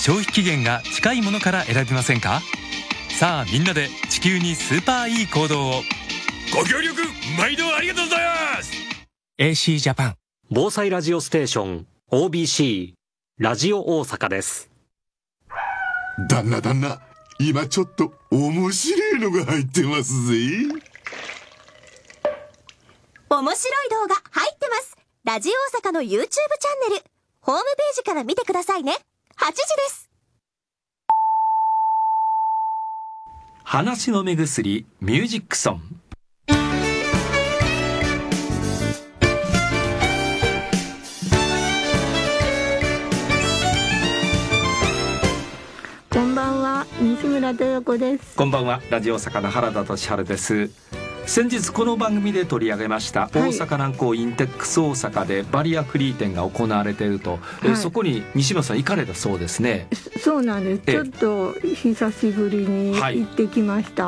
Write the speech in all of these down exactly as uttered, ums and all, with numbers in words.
消費期限が近いものから選びませんか？さあみんなで地球にスーパーいい行動を。ご協力毎度ありがとうございます。 エーシー ジャパン防災ラジオステーション オービーシー ラジオ大阪です。 旦那旦那、今ちょっと面白いのが入ってますぜ。 面白い動画入ってます。ラジオ大阪の YouTube チャンネルホームページから見てくださいね。はちじです。 話の目薬ミュージックソン。 こんばんは、西村豊子です。 こんばんは、ラジオ大阪の原田俊治です。先日この番組で取り上げました、はい、大阪南港インテックス大阪でバリアフリー展が行われていると、はい、えそこに西村さん行かれたそうですね。 そうなんです。ちょっと久しぶりに行ってきました、はい、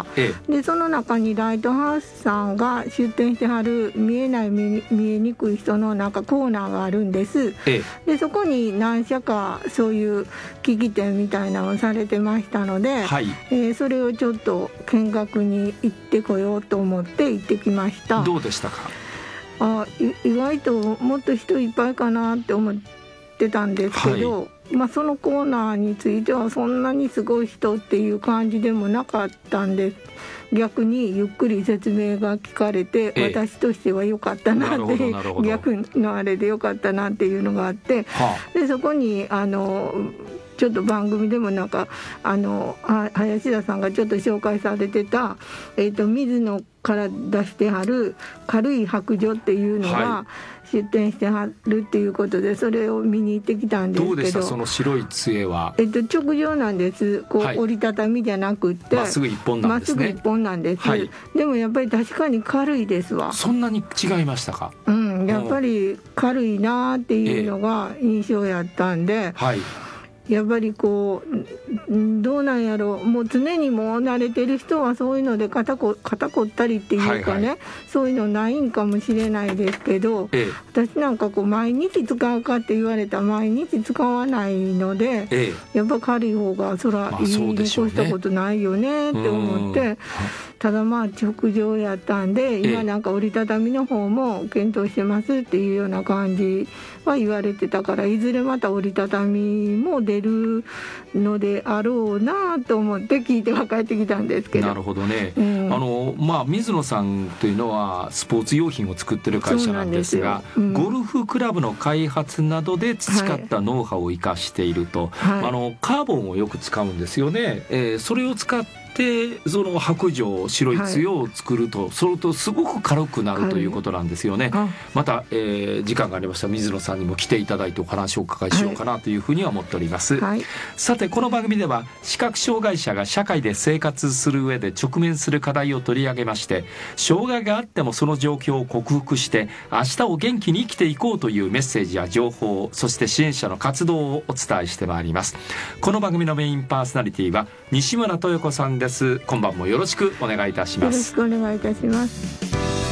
でその中にライトハウスさんが出展してはる見えない見えにくい人のなんかコーナーがあるんです、でそこに何社かそういう機器店みたいなのをされてましたので、はい、えー、それをちょっと見学に行ってこようと思って行ってきました。 どうでしたか？ あ、意外ともっと人いっぱいかなって思ってたんですけど、はい、まあ、そのコーナーについてはそんなにすごい人っていう感じでもなかったんです。逆にゆっくり説明が聞かれて、ええ、私としては良かったなって、逆のあれで良かったなっていうのがあって、はあ、でそこにあのちょっと番組でもなんかあの林田さんがちょっと紹介されてた、えーと、水野から出してはる軽い白状っていうのが出展してはるっていうことで、それを見に行ってきたんですけど。 どうでしたその白い杖は？ えっと、直状なんです。こう、はい、折りたたみじゃなくってまっすぐ一本なんですね。 まっすぐ一本なんです、はい、でもやっぱり確かに軽いですわ。 そんなに違いましたか？ うん、やっぱり軽いなっていうのが印象やったんで、えーはい、やっぱりこうどうなんやろう、もう常にもう慣れてる人はそういうので肩こ、肩こったりっていうかね、はいはい、そういうのないんかもしれないですけど、ええ、私なんかこう毎日使うかって言われたら毎日使わないので、ええ、やっぱ軽い方がそらいいに越したことないよねって思って、ただまあ直上やったんで、今なんか折りたたみの方も検討してますっていうような感じは言われてたから、いずれまた折りたたみも出るのであろうなと思って聞いては帰ってきたんですけど。 なるほどね、うん、あのまあ、水野さんというのはスポーツ用品を作ってる会社なんですが、うん、ゴルフクラブの開発などで培ったノウハウを生かしていると、はい、あのカーボンをよく使うんですよね、えー、それを使ってでその白状白い杖を作ると、はい、それとすごく軽くなるということなんですよね、はい、また、えー、時間がありましたら水野さんにも来ていただいてお話をお伺いしようかなというふうには思っております、はい、さてこの番組では視覚障害者が社会で生活する上で直面する課題を取り上げまして、障害があってもその状況を克服して明日を元気に生きていこうというメッセージや情報、そして支援者の活動をお伝えしてまいります。この番組のメインパーソナリティは西村豊子さんです。今晩もよろしくお願いいたします。 よろしくお願いいたします。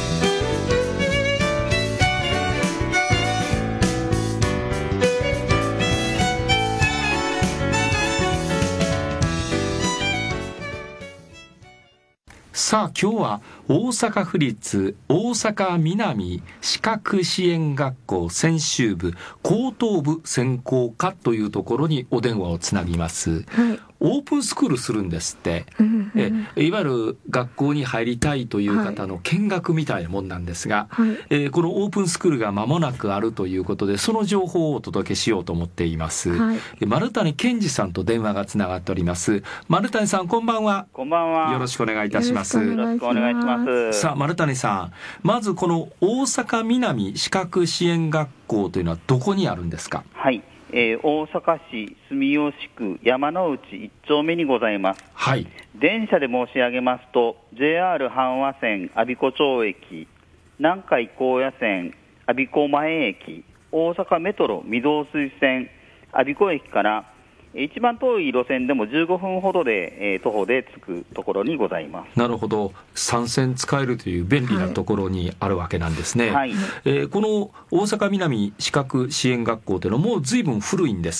さあ今日は大阪府立大阪南視覚支援学校専修部高等部専攻科というところにお電話をつなぎます、はい、オープンスクールするんですって、うんうん、えいわゆる学校に入りたいという方の見学みたいなもんなんですが、はい、えー、このオープンスクールが間もなくあるということで、その情報をお届けしようと思っています、はい、丸谷健二さんと電話がつながっております。丸谷さん、こんばんは。 こんばんは。 よろしくお願いいたします。 よろしくお願いします。 さあ丸谷さん、まずこの大阪南視覚支援学校というのはどこにあるんですか？ はい、えー、大阪市住吉区山之内いっ丁目にございます。はい、電車で申し上げますと ジェイアール 阪和線我孫子町駅、南海高野線我孫子前駅、大阪メトロ御堂筋線我孫子駅から一番遠い路線でもじゅうごふんほどで、えー、徒歩で着くところにございます。 なるほど、さん線使えるという便利なところにあるわけなんですね、はい、えー、この大阪南視覚支援学校というのはもう随分古いんですか？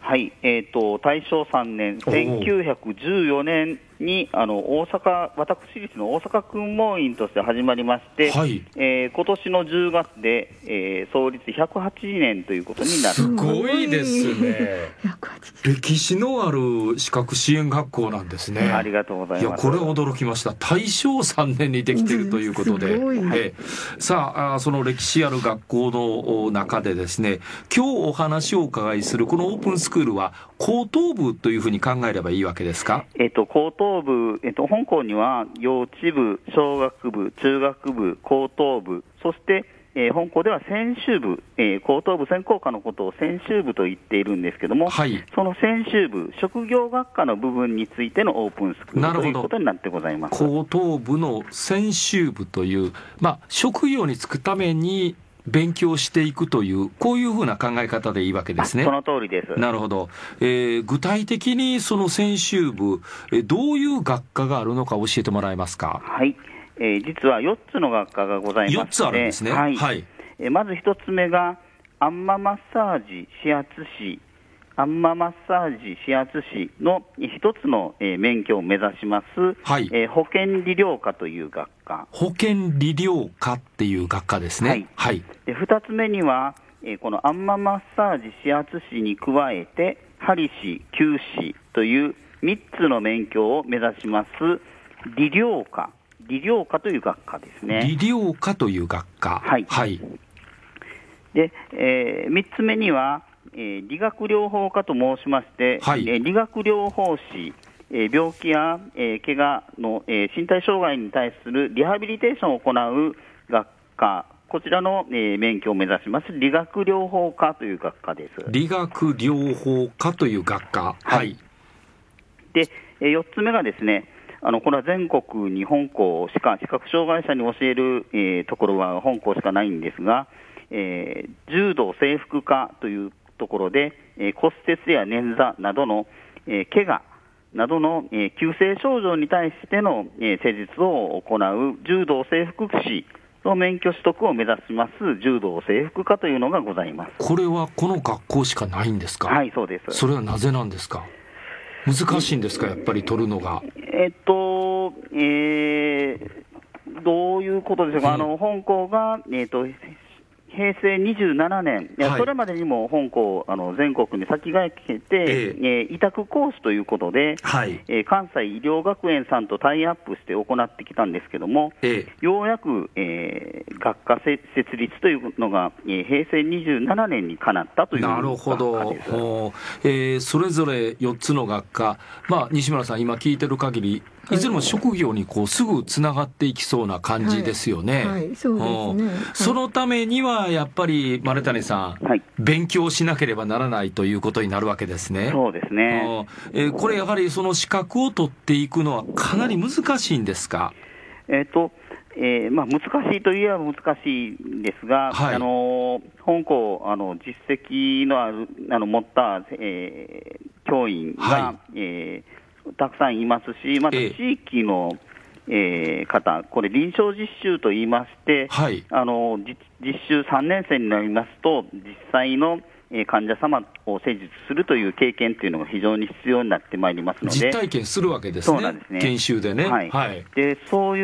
はい、えーと、大正さんねん、せんきゅうひゃくじゅうよねんにあの大阪、私立の大阪訓問院として始まりまして、はい、えー、今年のじゅうがつで、えー、創立ひゃくはちじねんということになる。 すごいですね。歴史のある資格支援学校なんですね。 ありがとうございます。 いや、これ驚きました。大正さんねんにできているということで、えー、さあ、その歴史ある学校の中でですね、今日お話をお伺いするこのオープンスクールは高等部というふうに考えればいいわけですか？ えっと、高等部、えっと、本校には幼稚部、小学部、中学部、高等部、そして、えー、本校では専修部、えー、高等部専攻科のことを専修部と言っているんですけども、はい、その専修部、職業学科の部分についてのオープンスクールということになってございます。 高等部の専修部という、まあ、職業に就くために勉強していくという、こういうふうな考え方でいいわけですね。 その通りです。 なるほど。えー、具体的にその専修部、えー、どういう学科があるのか教えてもらえますか？ はい、えー、実はよっつの学科がございまして、よっつあるんですね。 はいはい、えー、まずひとつめがアンママッサージ指圧師、アンママッサージ指圧師の一つの、えー、免許を目指します、はい、えー、保健理療科という学科。 保健理療科っていう学科ですね。はい、はい、 でふたつめには、えー、このアンママッサージ指圧師に加えて針師、灸師というみっつの免許を目指します理療科、理療科という学科ですね。 理療科という学科。 はい、はい、で、えー、みっつめにはえー、理学療法科と申しまして、はい、えー、理学療法士、えー、病気や、えー、怪我の、えー、身体障害に対するリハビリテーションを行う学科、こちらの、えー、免許を目指します理学療法科という学科です。 理学療法科という学科。はい。 で、えー、よっつめがですね、あのこれは全国に本校しか視覚障害者に教える、えー、ところは本校しかないんですが、えー、柔道整復科というところで、えー、骨折や捻挫などの、えー、怪我などの、えー、急性症状に対しての、えー、施術を行う柔道整復師の免許取得を目指します柔道整復科というのがございます。 これはこの学校しかないんですか？ はい、そうです。 それはなぜなんですか？難しいんですか、やっぱり取るのが。 えっと、えー、どういうことでしょうか。あの本校が、えーとへいせいにじゅうななねん、いや、はい、それまでにも本校あの全国に先駆けて、えーえー、委託コースということで、はい、えー、関西医療学園さんとタイアップして行ってきたんですけども、えー、ようやく、えー、学科設立というのが、えー、へいせいにじゅうななねんにかなったという学科です。 なるほど。えー、それぞれよっつの学科、まあ、西村さん今聞いてる限りいずれも職業にこうすぐつながっていきそうな感じですよね。 はいはい、そうですね。 そのためにはやっぱり丸谷さん、はい、勉強しなければならないということになるわけですね。 そうですね。 えー、これやはりその資格を取っていくのはかなり難しいんですか？ えーとえーまあ、難しいといえば難しいんですが、はい、あの本校あの実績のあるあの持った、えー、教員が、はい、えーたくさんいますし、また地域の、えー、方、これ臨床実習といいまして、はい、あの実習さんねんせいになりますと実際の、えー、患者様を施術するという経験というのが非常に必要になってまいりますので、 実体験するわけですね。 そうなんですね。 研修でね、 はいはい、でそういう、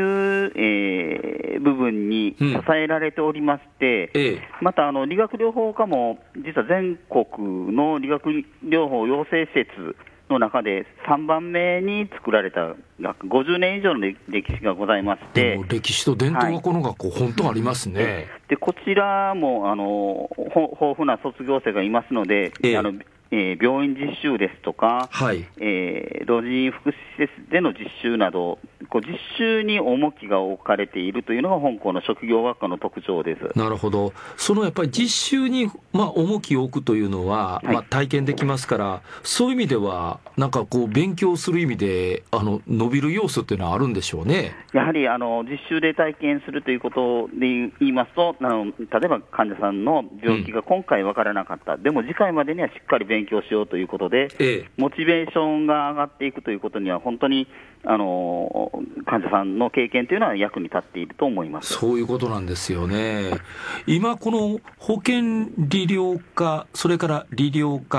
えー、部分に支えられておりまして、うん、えー、またあの理学療法科も実は全国の理学療法養成施設の中でさんばんめに作られた学、ごじゅうねん以上の歴史がございまして、 でも歴史と伝統がこの学校、はい、本当ありますね。 でこちらもあの豊富な卒業生がいますので、えー、あのえー、病院実習ですとか、はい、えー、老人福祉施設での実習など、こう実習に重きが置かれているというのが本校の職業学科の特徴です。 なるほど。そのやっぱり実習に、まあ、重きを置くというのは、はい、まあ、体験できますから、そういう意味ではなんかこう勉強する意味であの伸びる要素っていうのはあるんでしょうね。 やはりあの実習で体験するということで言いますと、あの例えば患者さんの病気が今回分からなかった、うん、でも次回までにはしっかり勉強しようということで、ええ、モチベーションが上がっていくということには本当にあの患者さんの経験というのは役に立っていると思います。 そういうことなんですよね。今この保健理療科、それから理療科、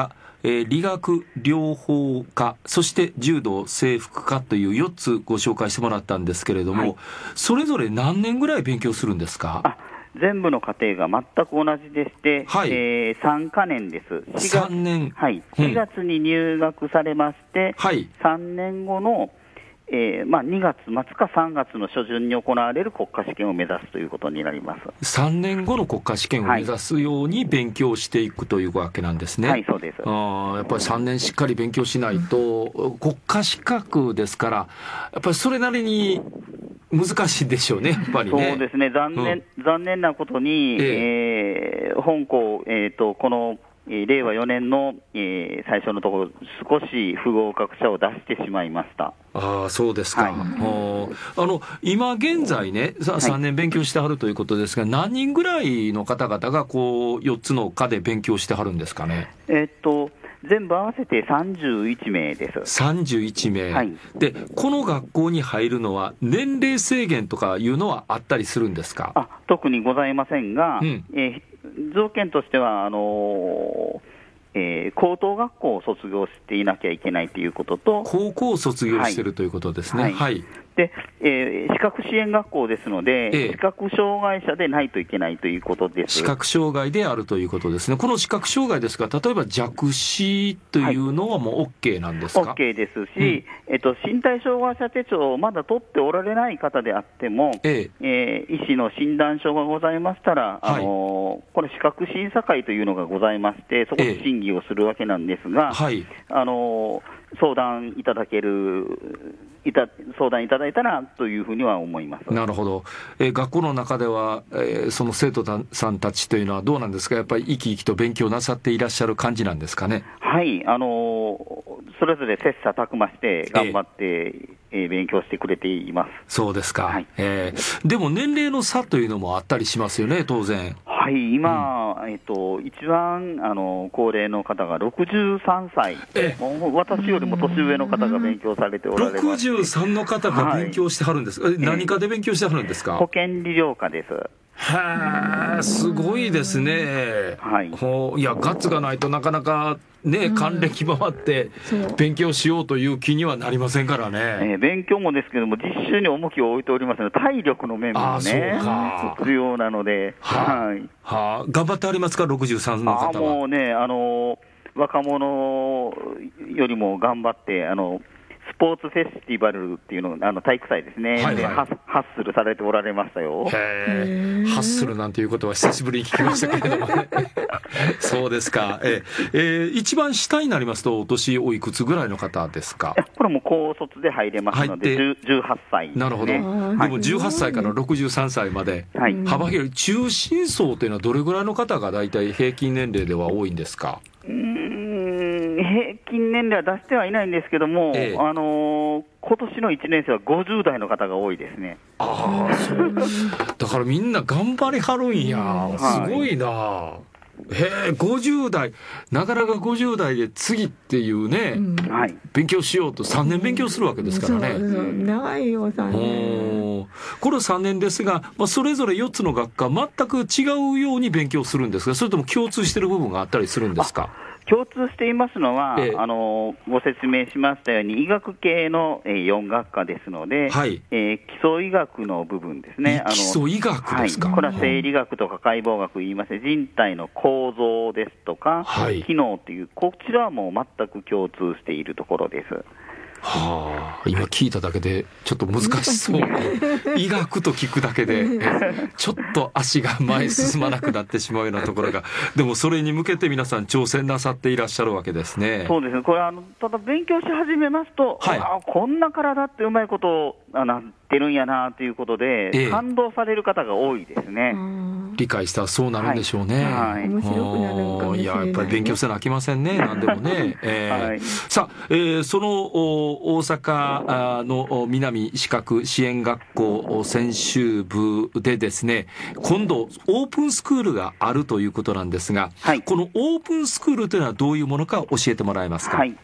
えー、理学療法科、そして柔道整復科というよっつご紹介してもらったんですけれども、はい、それぞれ何年ぐらい勉強するんですか？ あ、全部の課程が全く同じでして、はい、えー、さんかねんです。 さんねん、 はい、しがつに入学されまして、はい、さんねんごのえーまあ、にがつ末かさんがつの初旬に行われる国家試験を目指すということになります。 さんねんごの国家試験を目指すように勉強していくというわけなんですね。 はい、そうです。 あ、やっぱりさんねんしっかり勉強しないと、国家資格ですから、やっぱりそれなりに難しいでしょうね、やっぱりね。 そうですね、残念、うん、残念なことに、えーえー、本校、えーと、このえー、れいわよねんの、えー、最初のところ、少し不合格者を出してしまいました。 ああ、そうですか。はい、あの今現在ね、さんねん勉強してはるということですが、はい、何人ぐらいの方々がこうよっつの科で勉強してはるんですかね。 えー、っと全部合わせてさんじゅういちめいです。 さんじゅういちめい、 はい、 でこの学校に入るのは年齢制限とかいうのはあったりするんですか？ あ、特にございませんが、うん、えー条件としてはあのーえー、高等学校を卒業していなきゃいけないということと、 高校を卒業しているということですね。はい、はい、 でえー、視覚支援学校ですので、ええ、視覚障害者でないといけないということです。 視覚障害であるということですね。この視覚障害ですが、例えば弱視というのはもう OK なんですか？ はい、OK ですし、うん、えっと、身体障害者手帳をまだ取っておられない方であっても、えええー、医師の診断書がございましたら、あのーはい、これ視覚審査会というのがございまして、そこで審議をするわけなんですが、ええ、はい、あのー、相談いただけるいた相談いただいたらというふうには思います。 なるほど。えー、学校の中では、えー、その生徒さんたちというのはどうなんですか？やっぱり生き生きと勉強なさっていらっしゃる感じなんですかね？ はい、あのー、それぞれ切磋琢磨して頑張って、えーえー、勉強してくれています。 そうですか。はい、えー、でも年齢の差というのもあったりしますよね、当然。 はい、今、うん、えっと、一番あの高齢の方がろくじゅうさんさい、もう私よりも年上の方が勉強されておられます。ろくじゅうさんの方が勉強してはるんですか？はい、何科で勉強してはるんですか？ 保健理療科です。 はあ、すごいですね。 はい、 ほう、いやガッツがないとなかなかね、還暦回って勉強しようという気にはなりませんからね。 えー、勉強もですけども、実習に重きを置いておりますので、体力の面もね、必要なので、 はあ、はあ、頑張ってありますか、ろくじゅうさんの方は。 あ、もうね、あの若者よりも頑張って、あのスポーツフェスティバルっていうの、あの体育祭ですね、はいはい、でハッスルされておられましたよ。 へハッスルなんていうことは久しぶりに聞きましたけれどもね。そうですか。ええー、一番下になりますと、お年おいくつぐらいの方ですか？ これも高卒で入れますので、じゅうはっさい、ね。 なるほど。でもじゅうはっさいからろくじゅうさんさいまで、はい、幅広い中心層というのはどれぐらいの方が大体平均年齢では多いんですか？ うーん、平均年齢は出してはいないんですけども、ええ、あのー、今年のいちねんせいはごじゅうだいの方が多いですね。 ああ、そうだからみんな頑張りはるんや。すごいな、はい、へえ、ごじゅうだい、なかなかごじゅうだいで次っていうね、うん、勉強しようとさんねん勉強するわけですからね。 そうそう、長いよさんねん。 これはさんねんですが、まあ、それぞれよっつの学科全く違うように勉強するんですが、それとも共通している部分があったりするんですか？ 共通していますのは、ええ、あのご説明しましたように医学系の、えー、よん学科ですので、はい、えー、基礎医学の部分ですね。 基礎医学ですか？ はい、これは生理学とか解剖学言いまして、人体の構造ですとか、はい、機能という、こちらはもう全く共通しているところです。 はあ、今聞いただけでちょっと難しそう。医学と聞くだけでちょっと足が前進まなくなってしまうようなところが、でもそれに向けて皆さん挑戦なさっていらっしゃるわけですね。 そうですね。これあのただ勉強し始めますと、はい、あ、こんな体ってうまいことなってるんやなということで、ええ、感動される方が多いですね。 理解したらそうなるんでしょうね。 はい、面白くなるんかもしれないね。いや、やっぱり勉強せなあきませんね。何でもね。えーはい、 さあ、えー、その大阪の南視覚支援学校専修部でですね、今度オープンスクールがあるということなんですが、はい、このオープンスクールというのはどういうものか教えてもらえますか？ はい、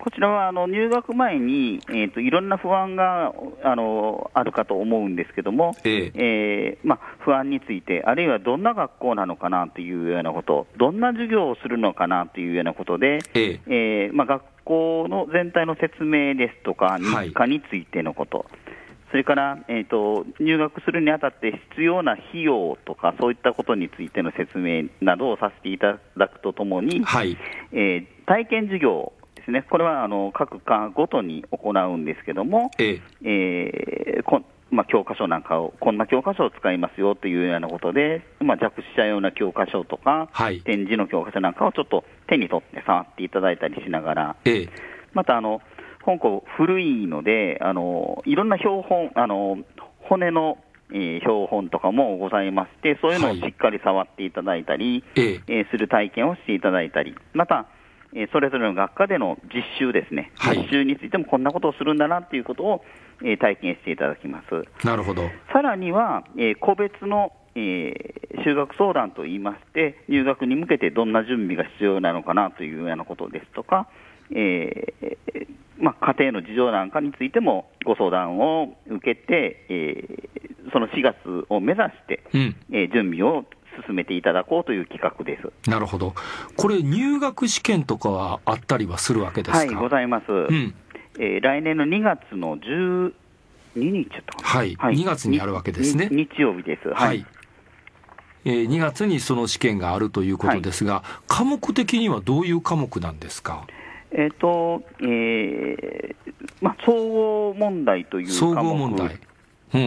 こちらはあの入学前に、えー、といろんな不安があのあるかと思うんですけども、えええーまあ、不安について、あるいはどんな学校なのかなというようなこと、どんな授業をするのかなというようなことで、えええーまあ、学校の全体の説明ですとか、日課についてのこと、はい、それから、えーと、入学するにあたって必要な費用とか、そういったことについての説明などをさせていただくとともに、はい、えー、体験授業ですね、これはあの各科ごとに行うんですけども、ええーこまあ、教科書なんかを、こんな教科書を使いますよというようなことで、まあ、弱視者用な教科書とか、はい、展示の教科書なんかをちょっと手に取って触っていただいたりしながら、ええ、またあの本校古いので、あのいろんな標本、あの骨の、えー、標本とかもございまして、そういうのをしっかり触っていただいたり、はい、えー、する体験をしていただいたり、また、えー、それぞれの学科での実習ですね、はい、実習についてもこんなことをするんだなということを、えー、体験していただきます。 なるほど。 さらには、えー、個別の、えー、就学相談といいまして、入学に向けてどんな準備が必要なのかなというようなことですとか、えーまあ、家庭の事情なんかについてもご相談を受けて、えー、そのしがつを目指して、うん、えー、準備を進めていただこうという企画です。 なるほど。これ入学試験とかはあったりはするわけですか？ はい、ございます、うん、えー、来年のにがつのじゅうににちだったかな、 はい、はい、にがつにあるわけですね。 日曜日です。はい、はい、 えー、にがつにその試験があるということですが、はい、科目的にはどういう科目なんですか？ えーとえーまあ、総合問題という科目、 総合問題、うん、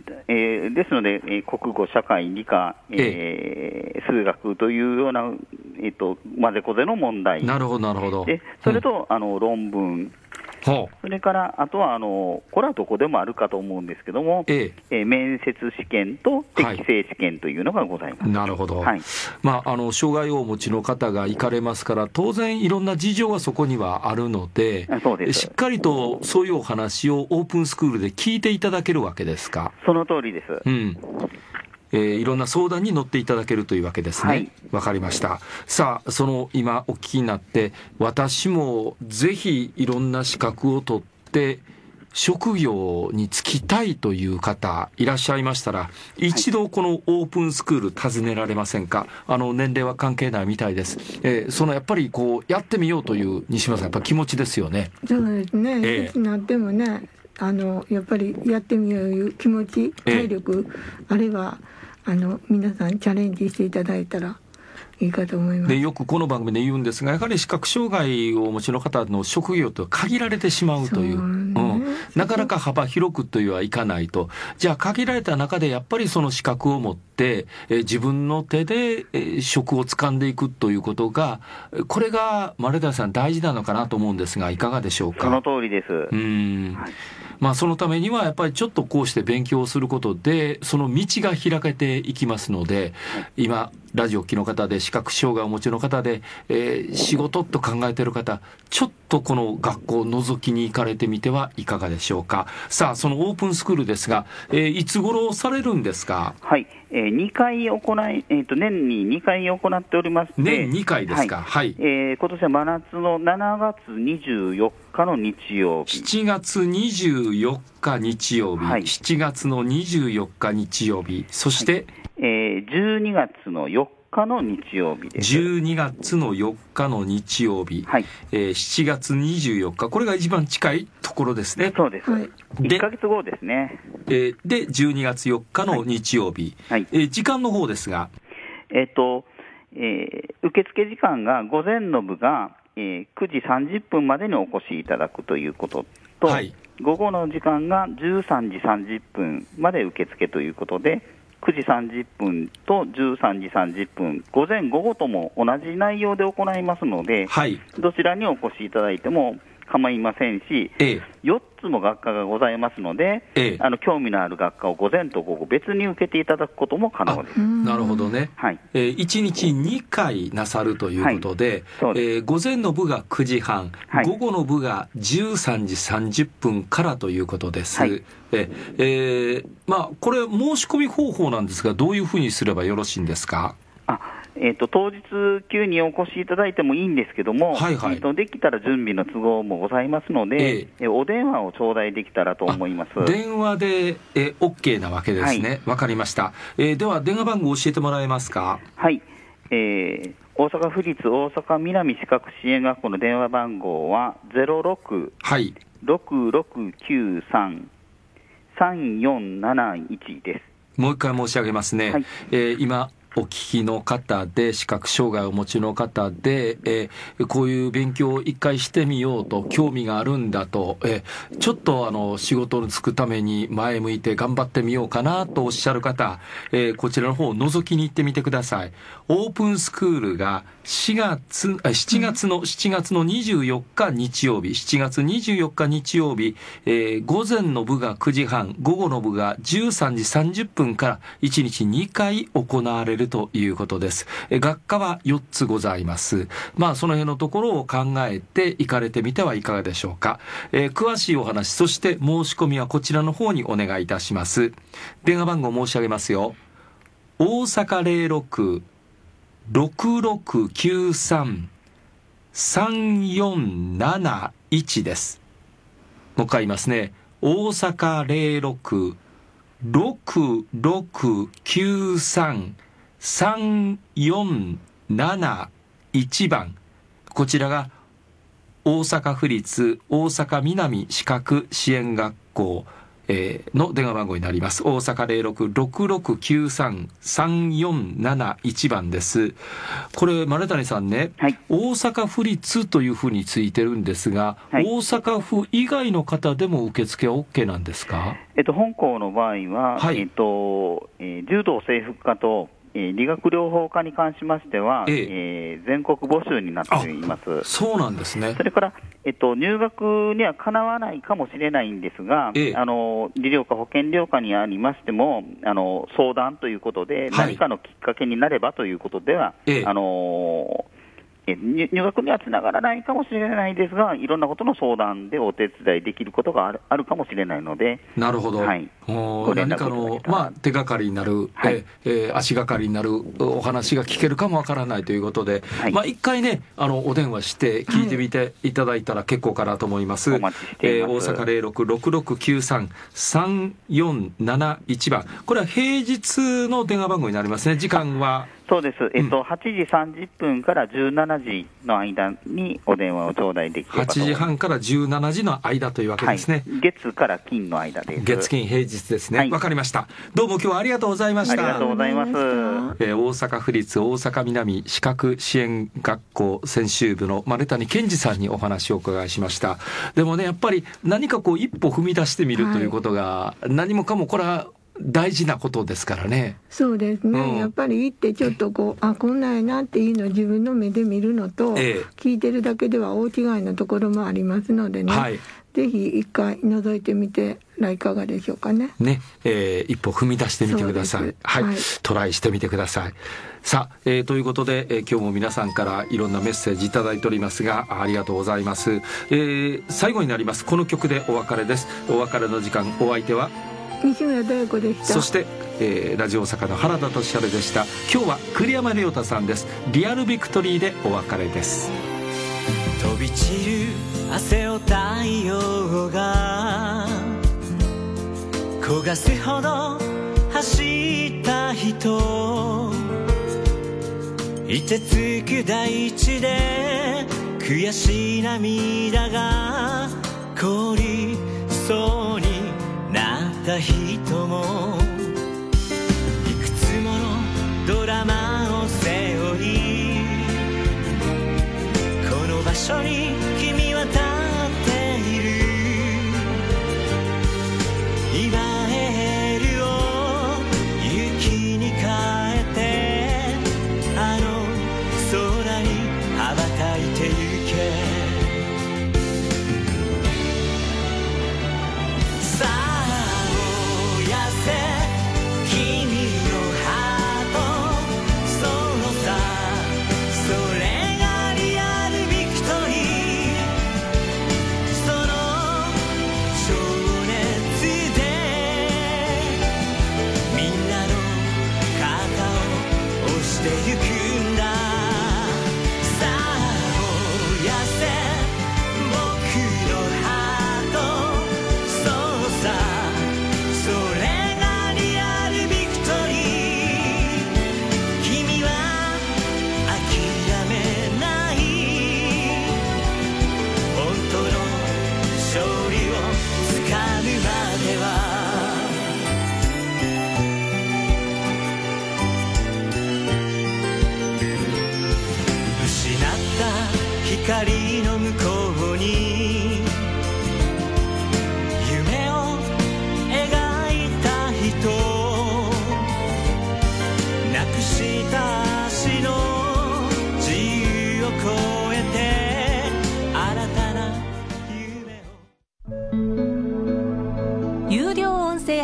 えー、ですので、えー、国語、社会、理科、えー、数学というような、えーと、混ぜこぜの問題、 なるほどなるほど、 でそれと、うん、あの論文、それからあとはあのこれはどこでもあるかと思うんですけども、えええー、面接試験と適正試験というのがございます。 はい、なるほど、はい、まあ、あの障害をお持ちの方が行かれますから、当然いろんな事情はそこにはあるので、 そうです。 しっかりとそういうお話をオープンスクールで聞いていただけるわけですか？ その通りです。 うん、えー、いろんな相談に乗っていただけるというわけですね。はい、わかりました。さあ、その今お聞きになって、私もぜひいろんな資格を取って職業に就きたいという方いらっしゃいましたら、一度このオープンスクール訪ねられませんか？あの年齢は関係ないみたいです。えー、そのやっぱりこうやってみようという西村さん、やっぱ気持ちですよね。 そうですね。えー、いつになってもね、あのやっぱりやってみよういう気持ち、体力、えー、あればあの皆さんチャレンジしていただいたらいいかと思います。 でよくこの番組で言うんですが、やはり視覚障害をお持ちの方の職業と限られてしまうという、う、ね、うん、なかなか幅広くというはいかないと。じゃあ限られた中でやっぱりその資格を持ってえ自分の手でえ職を掴んでいくということが、これが丸田さん大事なのかなと思うんですが、いかがでしょうか？ その通りです。 うん、はい、まあ、そのためにはやっぱりちょっとこうして勉強することでその道が開けていきますので、今ラジオ機の方で視覚障害をお持ちの方で、えー、仕事と考えている方、ちょっとこの学校を覗きに行かれてみてはいかがでしょうか。さあ、そのオープンスクールですが、えー、いつ頃されるんですか？ はい、えー、にかい行い、えー、と年ににかい行っておりまして、 年にかいですか？はい、はい、 えー、今年は真夏のしちがつにじゅうよっかの日曜日、 しちがつにじゅうよっか日曜日、はい、しちがつのにじゅうよっか日曜日、そして、はい、 えー、じゅうにがつのよっかの日曜日です。 じゅうにがつのよっかの日曜日、はい、えー、しちがつにじゅうよっか、これが一番近いところですね。 そうです、はい、いっかげつごですね。 えー、でじゅうにがつよっかの日曜日、はいはい、えー、時間の方ですが、 えーとえー、受付時間が午前の部が、えー、くじさんじゅっぷんまでにお越しいただくということと、はい、午後の時間がじゅうさんじさんじゅっぷんまで受付ということで、くじさんじゅっぷんとじゅうさんじさんじゅっぷん、午前午後とも同じ内容で行いますので、はい、どちらにお越しいただいても構いませんし、ええ、よっつも学科がございますので、ええ、あの興味のある学科を午前と午後別に受けていただくことも可能です。 なるほどね、はい、えー、いちにちにかいなさるということで、はい、えー、午前の部がくじはん、はい、午後の部がじゅうさんじさんじゅっぷんからということです。はい、ええー、まあ、これ申し込み方法なんですが、どういうふうにすればよろしいんですか？ あえー、と当日急にお越しいただいてもいいんですけども、はいはい、えー、とできたら準備の都合もございますので、えー、お電話を頂戴できたらと思います。 電話で、えー、OK なわけですね。わ、はい、かりました、えー、では電話番号教えてもらえますか。 はい、えー、大阪府立大阪南視覚支援学校の電話番号は ゼロろく ろくろくきゅうさん さんよんなないち です。 もう一回申し上げますね、はい、えー、今お聞きの方で視覚障害をお持ちの方で、えー、こういう勉強を一回してみようと興味があるんだと、えー、ちょっとあの仕事に就くために前向いて頑張ってみようかなとおっしゃる方、えー、こちらの方を覗きに行ってみてください。オープンスクールがしがつしちがつのしちがつのにじゅうよっか日曜日、しちがつにじゅうよっか日曜日、えー、午前の部がくじはん、午後の部がじゅうさんじさんじゅっぷんからいちにちにかい行われるということです。学科はよっつございます。まあその辺のところを考えて行かれてみてはいかがでしょうか。えー、詳しいお話、そして申し込みはこちらの方にお願いいたします。電話番号申し上げますよ。大阪 ゼロろく ろくろくきゅうさん さんよんなないち です。もう一回言いますね。大阪 ゼロろく ろくろくきゅうさん さんよんなないち 番、こちらが大阪府立大阪南視覚支援学校えー、の電話番号になります。大阪 ゼロろく ろくろくきゅうさん さんよんなないち 番です。これ丸谷さんね、はい、大阪府立というふうについてるんですが、はい、大阪府以外の方でも受付は OK なんですか。 えっと、本校の場合は、はい、えっとえー、柔道整復科とえー、理学療法科に関しましては、えええー、全国募集になっています。 そうなんですね。 それから、えっと、入学にはかなわないかもしれないんですが、ええ、あの理療科保健療科にありましてもあの相談ということで、はい、何かのきっかけになればということでは、ええ、あのえ入学にはつながらないかもしれないですが、いろんなことの相談でお手伝いできることがある、あるかもしれないので。 なるほど、はい、お何かの、まあ、手がかりになる、はい、えー、足がかりになるお話が聞けるかもわからないということで、はい、まあ、一回ねあのお電話して聞いてみていただいたら結構かなと思います。はい、お待ちしています。えー、大阪 ゼロろく ろくろくきゅうさん さんよんなないち 番、これは平日の電話番号になりますね。時間はそうです、えっとうん、はちじさんじゅっぷんからじゅうしちじの間にお電話を頂戴できればと。はちじはんからじゅうしちじの間というわけですね。 はい、月から金の間です。 月金平日ですね。わ、はい、かりました。どうも今日はありがとうございました。 ありがとうございます。えー、大阪府立大阪南視覚支援学校専修部の丸谷健二さんにお話をお伺いしました。でもね、やっぱり何かこう一歩踏み出してみるということが、はい、何もかもこれは大事なことですからね。 そうですね、うん、やっぱり行ってちょっとこうあこんなんやなっていうのを自分の目で見るのと、ええ、聞いてるだけでは大違いのところもありますのでね、はい、ぜひ一回覗いてみてはいかがでしょうかね。 ね、えー、一歩踏み出してみてください。はい、はい、トライしてみてください。さあ、えー、ということで、えー、今日も皆さんからいろんなメッセージいただいておりますが、ありがとうございます。えー、最後になります。この曲でお別れです。お別れの時間、お相手は西村大子でした。 そして、えー、ラジオ大阪の原田俊晴でした。今日は栗山亮太さんです。リアルビクトリーでお別れです。 飛び散る汗を太陽が焦がすほど走った人、凍てつく大地で悔しい涙が凍りそうになった人も、いくつものドラマを背負い、この場所に君は立っている。今エールを雪に変えて、あの空に羽ばたいてゆけ。さあそれがリアルビクトリー。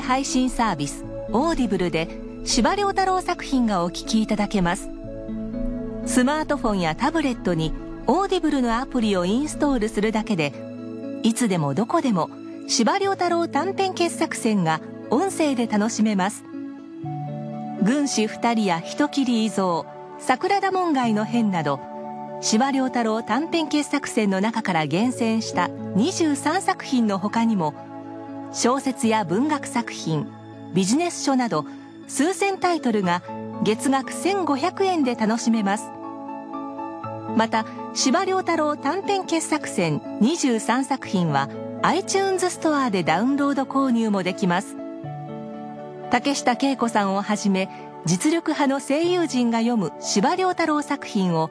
配信サービスオーディブルで司馬遼太郎作品がお聞きいただけます。スマートフォンやタブレットにオーディブルのアプリをインストールするだけで、いつでもどこでも司馬遼太郎短編傑作選が音声で楽しめます。軍師二人や人斬り遺蔵、桜田門外の変など、司馬遼太郎短編傑作選の中から厳選したにじゅうさんさく品の他にも、小説や文学作品、ビジネス書など数千タイトルが月額せんごひゃくえんで楽しめます。また司馬遼太郎短編傑作選にじゅうさんさく品は iTunes ストアでダウンロード購入もできます。竹下景子さんをはじめ実力派の声優陣が読む司馬遼太郎作品を